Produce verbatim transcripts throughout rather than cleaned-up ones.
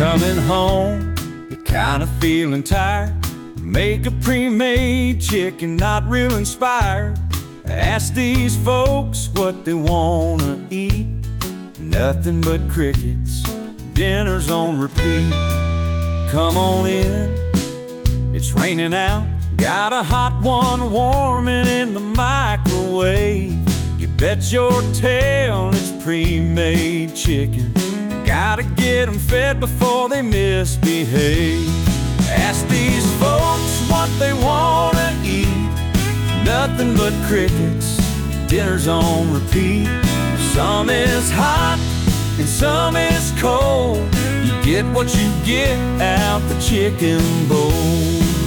Coming home, you're kinda feeling tired. Make a pre-made chicken, not real inspired. Ask these folks what they wanna eat. Nothing but crickets, dinner's on repeat. Come on in, it's raining out. Got a hot one warming in the microwave. You bet your tail it's pre-made chicken. Gotta get them fed before they misbehave. Ask these folks what they wanna eat. Nothing but crickets, dinner's on repeat. Some is hot and some is cold. You get what you get out the chicken bowl.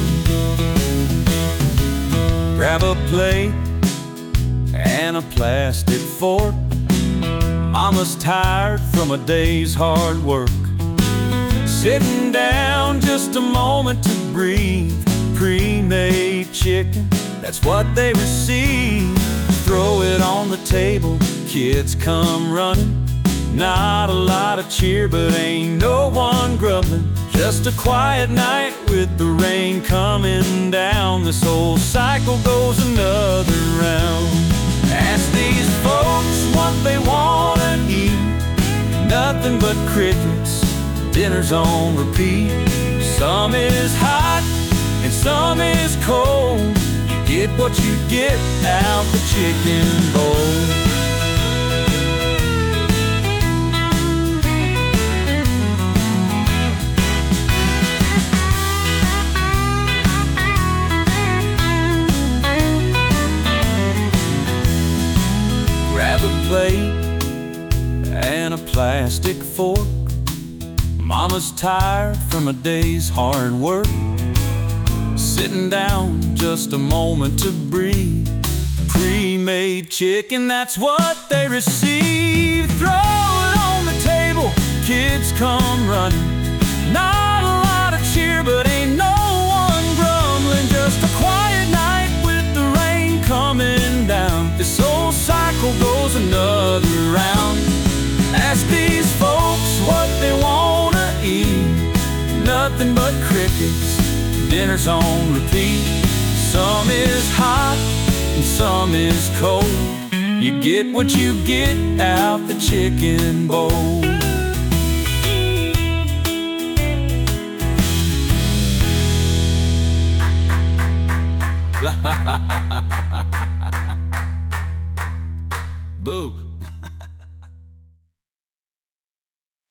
Grab a plate and a plastic fork. Mama's tired from a day's hard work. Sitting down just a moment to breathe. Pre-made chicken, that's what they receive. Throw it on the table, kids come running. Not a lot of cheer, but ain't no one grumbling. Just a quiet night with the rain coming down. This whole cycle goes another round. Ask these folks what they wanna eat. Nothing but crickets, dinner's on repeat. Some is hot and some is cold. You get what you get out the chicken bowl. Grab a plate and a plastic fork. Mama's tired from a day's hard work. Sitting down just a moment to breathe. Pre-made chicken, that's what they receive. Throw it on the table, kids come running. Not a lot of cheer, but ain't no one grumbling. Just a quiet night with the rain coming down. This whole cycle goes another round. Ask these folks what they wanna eat. Nothing but crickets, dinner's on repeat. Some is hot and some is cold. You get what you get out the chicken bowl. Boo.